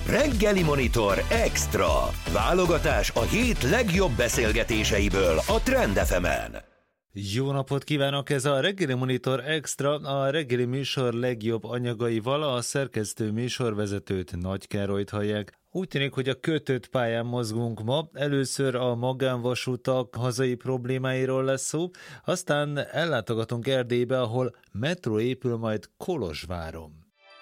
Reggeli Monitor Extra. Válogatás a hét legjobb beszélgetéseiből a Trend FM-en. Jó napot kívánok! Ez a Reggeli Monitor Extra, a reggeli műsor legjobb anyagaival. A szerkesztő műsorvezetőt, Nagy Károlyt hallják. Úgy tűnik, hogy a kötött pályán mozgunk ma. Először a magánvasutak hazai problémáiról lesz szó, aztán ellátogatunk Erdélybe, ahol metró épül majd Kolozsváron.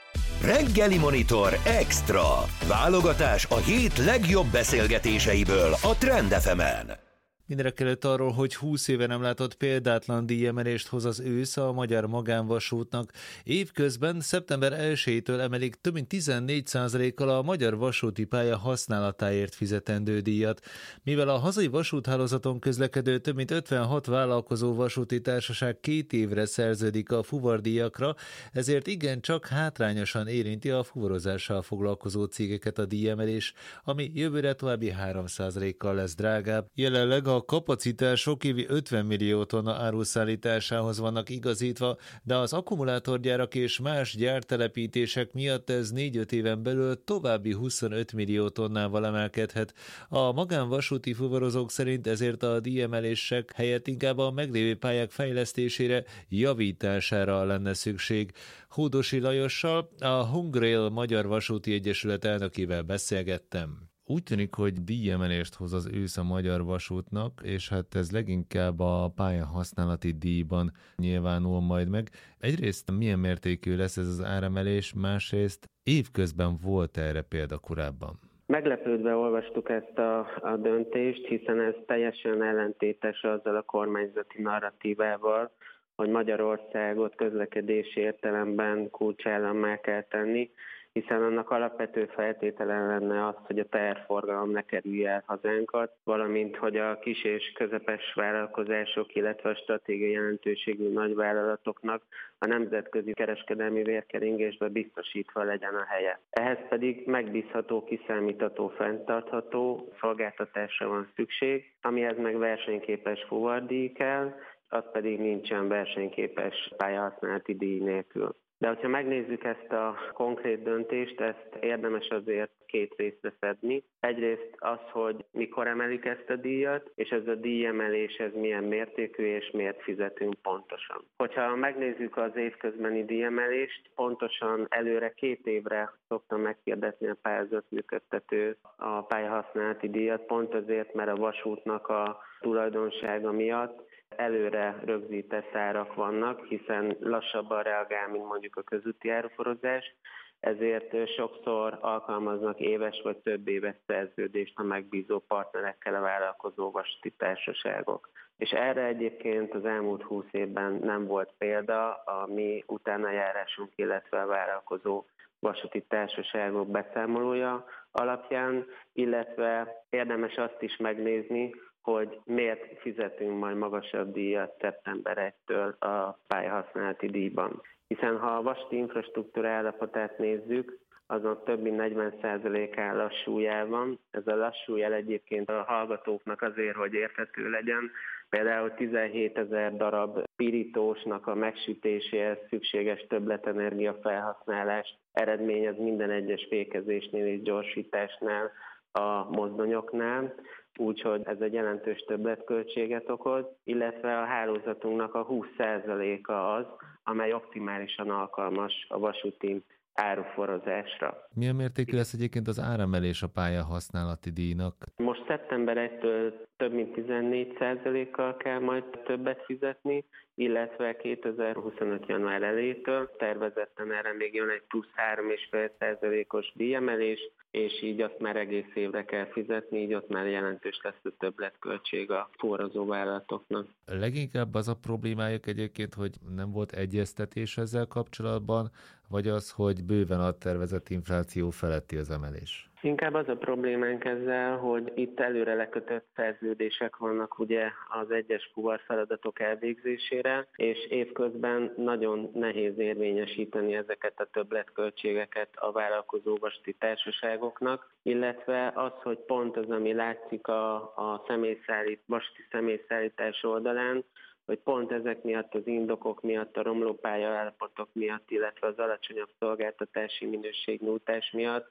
Reggeli Monitor Extra. Válogatás a hét legjobb beszélgetéseiből a Trend FM-en. Mindenekelőtt arról, hogy 20 éve nem látott példátlan díjemelést hoz az ősz a magyar magánvasútnak. Évközben szeptember 1-től emelik több mint 14%-kal a magyar vasúti pálya használatáért fizetendő díjat. Mivel a hazai vasúthálózaton közlekedő több mint 56 vállalkozó vasúti társaság 2 évre szerződik a fuvardíjakra, ezért igencsak hátrányosan érinti a fuvarozással foglalkozó cégeket a díjemelés, ami jövőre további 3%-kal lesz drágább. Jelenleg a kapacitások évi 50 millió tonna áruszállításához vannak igazítva, de az akkumulátorgyárak és más gyártelepítések miatt ez 4-5 éven belül további 25 millió tonnával emelkedhet. A magánvasúti fuvarozók szerint ezért a díjemelések helyett inkább a meglévő pályák fejlesztésére, javítására lenne szükség. Hódosi Lajossal, a Hungrail Magyar Vasúti Egyesület elnökével beszélgettem. Úgy tűnik, hogy díjemelést hoz az ősz a magyar vasútnak, és hát ez leginkább a pályahasználati díjban nyilvánul majd meg. Egyrészt milyen mértékű lesz ez az áremelés, másrészt évközben volt erre példa korábban? Meglepődve olvastuk ezt a döntést, hiszen ez teljesen ellentétes azzal a kormányzati narratívával, hogy Magyarországot közlekedési értelemben kulcsállammá kell tenni, hiszen annak alapvető feltétele lenne az, hogy a teherforgalom ne kerülje el hazánkat, valamint, hogy a kis és közepes vállalkozások, illetve a stratégiai jelentőségű nagyvállalatoknak a nemzetközi kereskedelmi vérkeringésbe biztosítva legyen a helye. Ehhez pedig megbízható, kiszámítható, fenntartható szolgáltatásra van szükség, amihez meg versenyképes fuvardíj kell, az pedig nincsen versenyképes pályahasználati díj nélkül. De hogyha megnézzük ezt a konkrét döntést, ezt érdemes azért 2 részre szedni. Egyrészt az, hogy mikor emelik ezt a díjat, és ez a díjemelés ez milyen mértékű, és miért fizetünk pontosan. Hogyha megnézzük az évközbeni díjemelést, pontosan előre 2 évre szoktam meghirdetni a pályázat működtető a pályahasználati díjat, pont azért, mert a vasútnak a tulajdonsága miatt előre rögzített árak vannak, hiszen lassabban reagál, mint mondjuk a közúti áruforozás, ezért sokszor alkalmaznak éves vagy több éves szerződést a megbízó partnerekkel a vállalkozó vasúti társaságok. És erre egyébként az elmúlt 20 évben nem volt példa a mi utánajárásunk, illetve a vállalkozó vasúti társaságok beszámolója alapján, illetve érdemes azt is megnézni, hogy miért fizetünk majd magasabb díjat szeptember 1-től a pályahasználati díjban. Hiszen ha a vasúti infrastruktúra állapotát nézzük, azon több mint 40%-án lassú jel van. Ez a lassú jel egyébként a hallgatóknak azért, hogy érthető legyen. Például 17 000 darab pirítósnak a megsütéséhez szükséges többletenergia felhasználást eredményez minden egyes fékezésnél és gyorsításnál a mozdonyoknál, úgyhogy ez egy jelentős többletköltséget okoz, illetve a hálózatunknak a 20%-a az, amely optimálisan alkalmas a vasúti áruforozásra. Milyen mértékű lesz egyébként az áremelés a pályahasználati díjnak? Most szeptember 1-től több mint 14%-kal kell majd többet fizetni, illetve 2025. január elejétől tervezetten erre még jön egy plusz 3,5%-os díjemelés, és így azt már egész évre kell fizetni, így ott már jelentős lesz a többletköltség a fuvarozó vállalatoknak. Leginkább az a problémájuk egyébként, hogy nem volt egyeztetés ezzel kapcsolatban, vagy az, hogy bőven a tervezett infláció feletti az emelés? Inkább az a problémánk ezzel, hogy itt előre lekötött szerződések vannak ugye az egyes fuvarfeladatok elvégzésére, és évközben nagyon nehéz érvényesíteni ezeket a többletköltségeket a vállalkozó vasúti társaságoknak, illetve az, hogy pont az, ami látszik a vasúti személyszállítás oldalán, hogy pont ezek miatt, az indokok miatt, a romló pályaállapotok miatt, illetve az alacsonyabb szolgáltatási minőségnyújtás miatt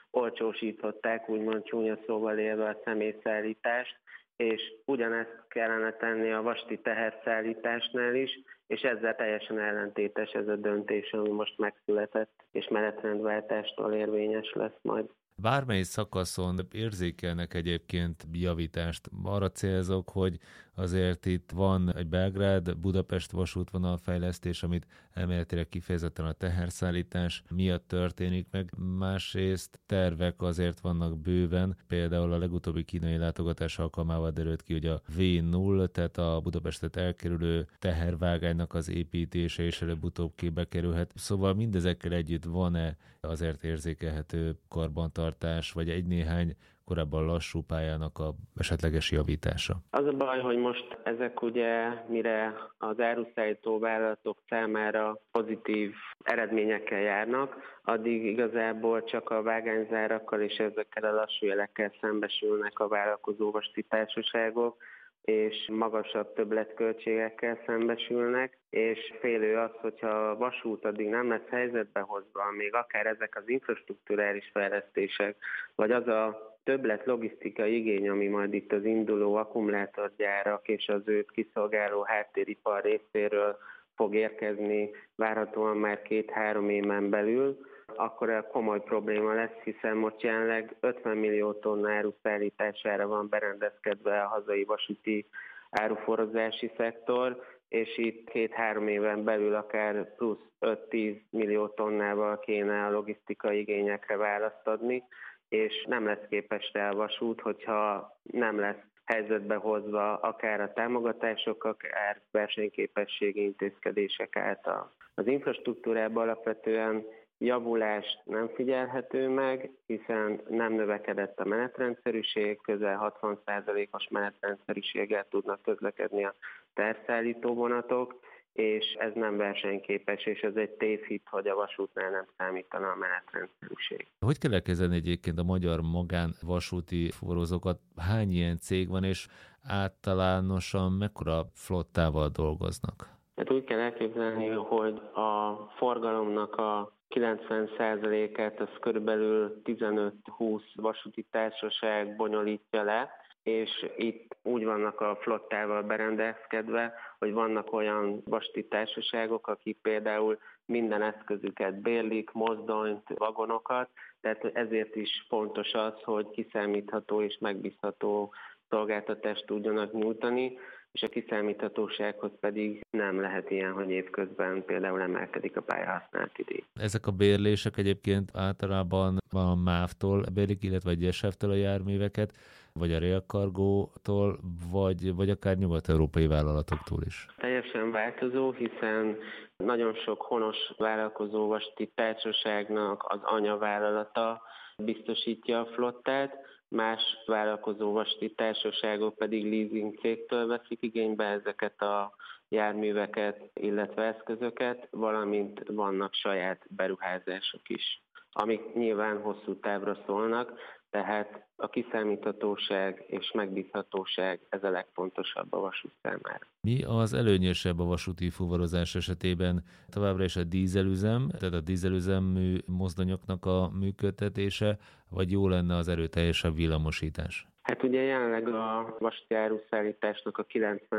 olcsósították, úgymond csúnya szóval élve a személyszállítást, és ugyanezt kellene tenni a vasúti teherszállításnál is, és ezzel teljesen ellentétes ez a döntés, ami most megszületett, és menetrendváltástól érvényes lesz majd. Bármely szakaszon érzékelnek egyébként javítást. Arra célzok, hogy azért itt van egy Belgrád-Budapest vasútvonalfejlesztés, amit elméletileg kifejezetten a teherszállítás miatt történik meg. Másrészt tervek azért vannak bőven, például a legutóbbi kínai látogatás alkalmával derült ki, hogy a V0, tehát a Budapestet elkerülő tehervágánynak az építése és előbb-utóbb képbe kerülhet. Szóval mindezekkel együtt van-e azért érzékelhető karbantartás, vagy egy-néhány korábban lassú pályának a esetleges javítása? Az a baj, hogy most ezek ugye, mire az áruszállító vállalatok számára pozitív eredményekkel járnak, addig igazából csak a vágányzárakkal és ezekkel a lassú jelekkel szembesülnek a vállalkozó vasúti társaságok, és magasabb többletköltségekkel szembesülnek, és félő az, hogyha a vasút addig nem lesz helyzetbe hozva, még akár ezek az infrastrukturális fejlesztések, vagy az a többlet logisztikai igény, ami majd itt az induló akkumulátorgyárak és az őt kiszolgáló háttéripar részéről fog érkezni várhatóan már 2-3 éven belül, akkor ez komoly probléma lesz, hiszen most jelenleg 50 millió tonna áru szállítására van berendezkedve a hazai vasúti áruforgalmazási szektor, és itt 2-3 éven belül akár plusz 5-10 millió tonnával kéne a logisztikai igényekre választ adni, és nem lesz képes rá a vasút, hogyha nem lesz helyzetbe hozva akár a támogatások, akár versenyképességi intézkedések által. Az infrastruktúrában alapvetően javulás nem figyelhető meg, hiszen nem növekedett a menetrendszerűség, közel 60%-os menetrendszerűséggel tudnak közlekedni a teherszállító vonatok, és ez nem versenyképes, és ez egy tévhit, hogy a vasútnál nem számítana a menetrendszerűség. Hogy kell elkezdeni egyébként a magyar magánvasúti fuvarozókat? Hány ilyen cég van, és általánosan mekkora flottával dolgoznak? Hát úgy kell elképzelni, hogy a forgalomnak a 90%-át az körülbelül 15-20 vasúti társaság bonyolítja le, és itt úgy vannak a flottával berendezkedve, hogy vannak olyan vasúti társaságok, akik például minden eszközüket bérlik, mozdonyt, vagonokat, tehát ezért is fontos az, hogy kiszámítható és megbízható szolgáltatást tudjanak nyújtani, és a kiszámíthatósághoz pedig nem lehet ilyen, hogy évközben például emelkedik a pályahasználati díj. Ezek a bérlések egyébként általában a MÁV-tól bérlik, illetve a GSF-től a járműveket, vagy a Rail Cargo-tól, vagy akár nyugat-európai vállalatoktól is? Teljesen változó, hiszen nagyon sok honos vállalkozó vasúti társaságnak az anyavállalata biztosítja a flottát, más vállalkozó vasúti társaságok pedig leasing cégtől veszik igénybe ezeket a járműveket, illetve eszközöket, valamint vannak saját beruházások is, amik nyilván hosszú távra szólnak, tehát a kiszámíthatóság és megbízhatóság ez a legfontosabb a vasút számára. Mi az előnyösebb a vasúti fuvarozás esetében? Továbbra is a dízelüzem, tehát a dízelüzemű mozdonyoknak a működtetése, vagy jó lenne az erőteljesebb villamosítás? Hát ugye jelenleg a vasúti áruszállításnak a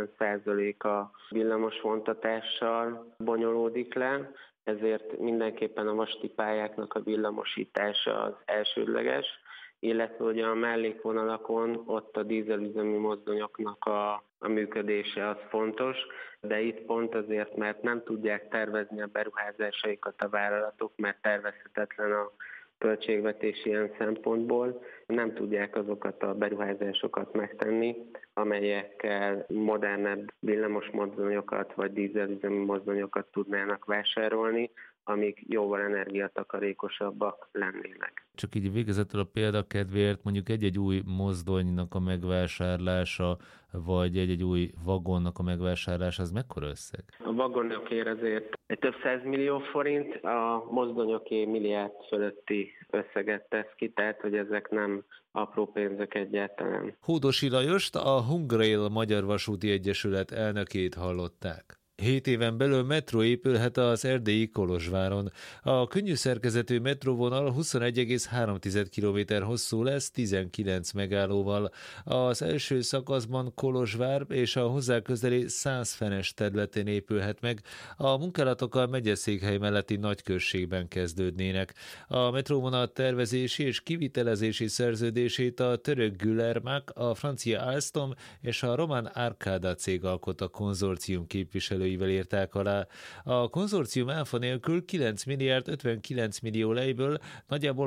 90%-a villamos vontatással bonyolódik le, ezért mindenképpen a vasúti pályáknak a villamosítása az elsődleges, illetve ugye a mellékvonalakon ott a dízelüzemű mozdonyoknak a működése az fontos, de itt pont azért, mert nem tudják tervezni a beruházásaikat a vállalatok, mert tervezhetetlen a költségvetés ilyen szempontból, nem tudják azokat a beruházásokat megtenni, amelyekkel modernebb villamos mozdonyokat vagy dízelüzemű mozdonyokat tudnának vásárolni, amik jóval energiatakarékosabbak lennének. Csak így végezetül a példakedvéért mondjuk egy-egy új mozdonynak a megvásárlása, vagy egy-egy új vagonnak a megvásárlása, az mekkora összeg? A vagonokért azért egy több 100 millió forint, a mozdonyoké milliárd fölötti összeget tesz ki, tehát hogy ezek nem apró pénzek egyáltalán. Hódosi Lajost, a Hungrail Magyar Vasúti Egyesület elnökét hallották. 7 éven belül metró épülhet az erdélyi Kolozsváron. A könnyű szerkezetű metróvonal 21,3 km hosszú lesz, 19 megállóval. Az első szakaszban Kolozsvár és a hozzá közeli 100 fenes területén épülhet meg. A munkálatok a megyeszékhely melletti nagyközségben kezdődnének. A metróvonal tervezési és kivitelezési szerződését a török Gülermak, a francia Alstom és a román Arcada cég alkot a konzorcium képviselőivel írták alá. A konzorcium áfa nélkül 9 milliárd 59 millió lejből nagyjából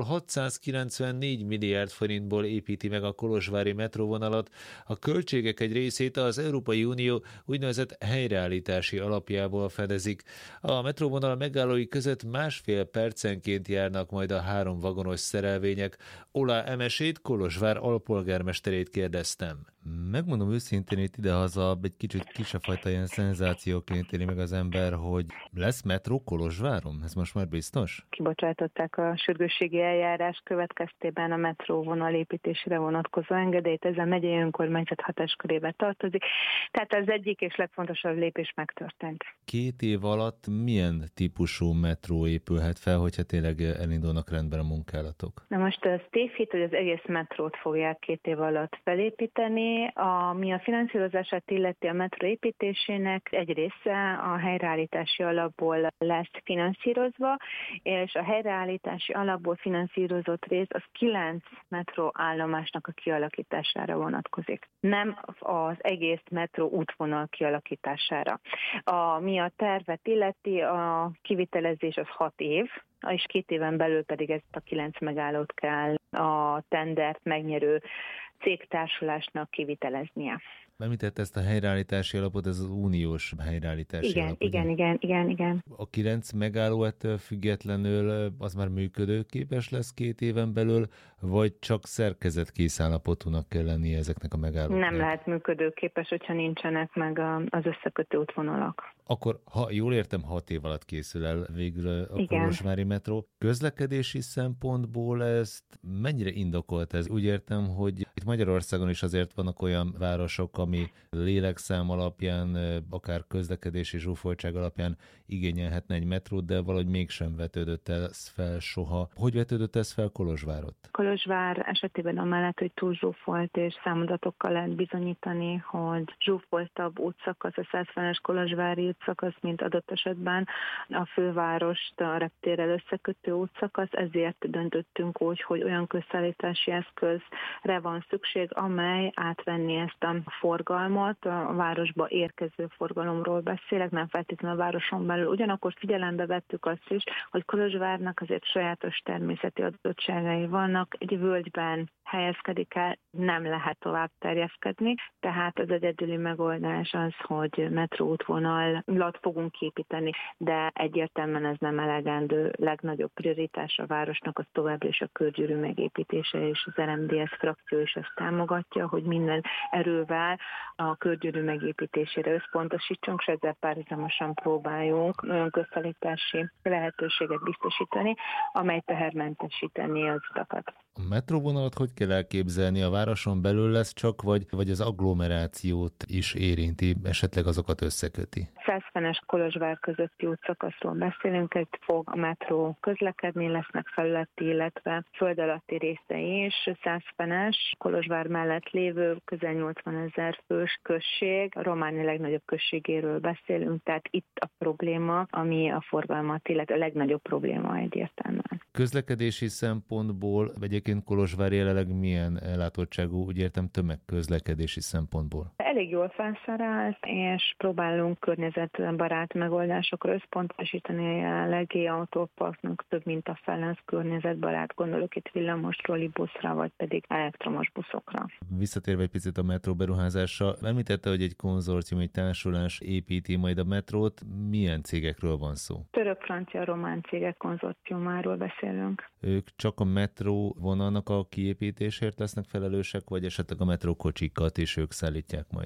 694 milliárd forintból építi meg a kolozsvári metróvonalat. A költségek egy részét az Európai Unió úgynevezett helyreállítási alapjából fedezik. A metróvonal megállói között 1,5 percenként járnak majd a 3 vagonos szerelvények. Ola Emesét, Kolozsvár alpolgármesterét kérdeztem. Megmondom őszintén, itt idehaza egy kicsit kisebb ilyen szenzációként éli meg az ember, hogy lesz metró Kolozsváron? Ez most már biztos? Kibocsátották a sürgősségi eljárás következtében a metróvonal építésére vonatkozó engedélyt, ez a megyei önkormányzat hatáskörébe tartozik. Tehát az egyik és legfontosabb lépés megtörtént. 2 év alatt milyen típusú metró épülhet fel, hogyha tényleg elindulnak rendben a munkálatok? Na most az tévhit, hogy az egész metrót fogják 2 év alatt felépíteni. Ami a finanszírozását illeti a metró építésének, egy része a helyreállítási alapból lesz finanszírozva, és a helyreállítási alapból finanszírozott rész az 9 metróállomásnak a kialakítására vonatkozik. Nem az egész metró útvonal kialakítására. Ami a tervet illeti, a kivitelezés az 6 év, és 2 éven belül pedig ezt a 9 megállót kell a tendert megnyerő cégtársulásnak kiviteleznie. Említette ezt a helyreállítási alapot, ez az uniós helyreállítási alap. Igen. A 9 megálló ettől függetlenül az már működőképes lesz 2 éven belül, vagy csak szerkezetkész állapotúnak kell lennie ezeknek a megállóknak? Nem lehet működőképes, hogyha nincsenek meg az összekötő útvonalak. Akkor, ha jól értem, 6 év alatt készül el végül a kolozsvári metró. Közlekedési szempontból ezt mennyire indokolt ez? Úgy értem, hogy itt Magyarországon is azért vannak olyan városok, ami lélekszám alapján, akár közlekedési zsúfoltság alapján igényelhetne egy metrót, de valahogy mégsem vetődött ez fel soha. Hogy vetődött ez fel Kolozsvárot? Kolozsvár esetében amellett, hogy túl zsúfolt, és számadatokkal lehet bizonyítani, hogy zsúfoltabb útszakasz, a 150-es kolozsvári útszakasz, mint adott esetben a fővárost a reptérrel összekötő útszakasz, ezért döntöttünk úgy, hogy olyan közszállítási eszközre van szükség, amely átvenni ezt a forgalmat, a városba érkező forgalomról beszélek, nem feltétlenül a városon belül. Ugyanakkor figyelembe vettük azt is, hogy Kolozsvárnak azért sajátos természeti adottságai vannak, egy völgyben helyezkedik el, nem lehet tovább terjeszkedni, tehát az egyedüli megoldás az, hogy metróútvonalat fogunk építeni, de egyértelműen ez nem elegendő. Legnagyobb prioritás a városnak az továbbra is a körgyűrű megépítése, és az RMDSZ frakció is ezt támogatja, hogy minden erővel a körgyűrű megépítésére összpontosítsunk, és ezzel párhuzamosan próbáljunk olyan közszállítási lehetőséget biztosítani, amely tehermentesíteni az utakat. A metróvonalat hogy kell elképzelni? A városon belül lesz csak, vagy az agglomerációt is érinti, esetleg azokat összeköti? 150-es Kolozsvár közötti útszakaszról beszélünk, itt fog a metró közlekedni, lesznek felületi, illetve föld alatti részei is. 150-es Kolozsvár mellett lévő közel 80 000 fős község, a Románia legnagyobb községéről beszélünk, tehát itt a probléma, ami a forgalmat, illetve a legnagyobb probléma egyértelműen. Közlekedési szempontból egyébként Kolozsvár jelenleg milyen ellátottságú, úgy értem, tömegközlekedési szempontból? Elég jól felszerelt, és próbálunk környezetbarát megoldásokra összpontosítani. A jelenlegi autóparknak több mint a fele az környezetbarát, gondolok itt villamos trollibuszra, vagy pedig elektromos buszokra. Visszatérve egy picit a metró beruházásra, említette, hogy egy konzorcium, egy társulás építi majd a metrót. Milyen cégekről van szó? Török, francia, román cégek konzorciumáról beszélünk. Ők csak a metró vonalnak a kiépítésért lesznek felelősek, vagy esetleg a metrókocsikat is ők szállítják majd?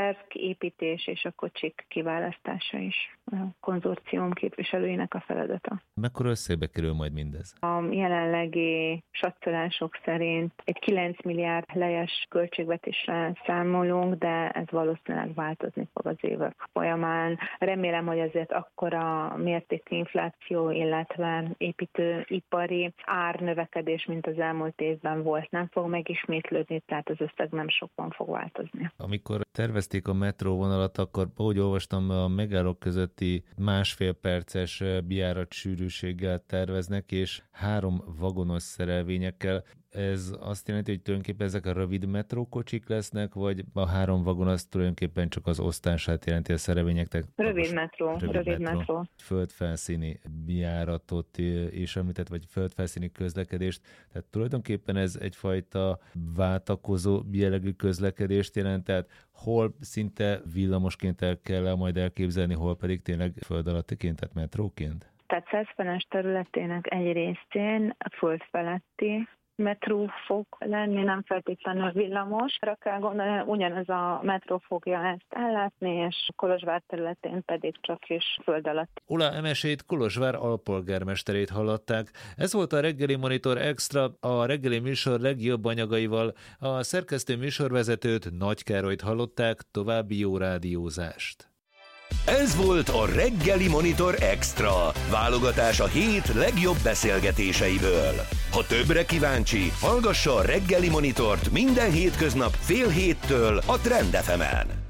parképítés és a kocsik kiválasztása is a konzorcium képviselőinek a feladata. Mekkora összegbe kerül majd mindez? A jelenlegi satszolások szerint egy 9 milliárd lejes költségvetésre számolunk, de ez valószínűleg változni fog az évek folyamán. Remélem, hogy azért akkora mértékű infláció, illetve építőipari árnövekedés, mint az elmúlt évben volt, nem fog megismétlődni, tehát az összeg nem sokban fog változni. Amikor tervezték a metróvonalat, akkor, ahogy olvastam, a megállók közötti 1,5 perces bejárat sűrűséggel terveznek, és 3 vagonos szerelvényekkel. Ez azt jelenti, hogy tulajdonképpen ezek a rövid metrókocsik lesznek, vagy a 3 vagon az tulajdonképpen csak az osztását jelenti a szerelvényeknek? Rövid metró. Földfelszíni bejáratot is említett, vagy földfelszíni közlekedést. Tehát tulajdonképpen ez egyfajta váltakozó jellegű közlekedést jelent, tehát hol szinte villamosként kell majd elképzelni, hol pedig tényleg föld alattiként, tehát metróként? Tehát Százfenes területének egy részén a föld feletti metró fog lenni, nem feltétlenül villamosra kell gondolni, ugyanez a metró fogja ezt ellátni, és Kolozsvár területén pedig csak is föld alatt. Ula Emesét, Kolozsvár alpolgármesterét hallották. Ez volt a Reggeli Monitor Extra, a reggeli műsor legjobb anyagaival. A szerkesztő műsorvezetőt, Nagy Károlyt hallották, további jó rádiózást. Ez volt a Reggeli Monitor Extra, válogatás a hét legjobb beszélgetéseiből. Ha többre kíváncsi, hallgassa a Reggeli Monitort minden hétköznap fél héttől a Trend FM-en.